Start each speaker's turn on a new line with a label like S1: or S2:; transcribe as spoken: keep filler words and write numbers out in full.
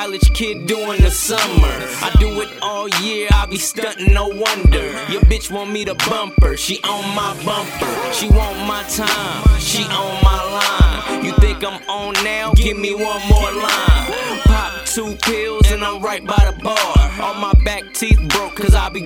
S1: college kid doing the summer. I do it all year, I be stunting, no wonder. Your bitch want me to bump her, she on my bumper. She want my time, she on my line. You think I'm on now? Give me one more line. Pop two pills and I'm right by the bar. All my back teeth broke cause I be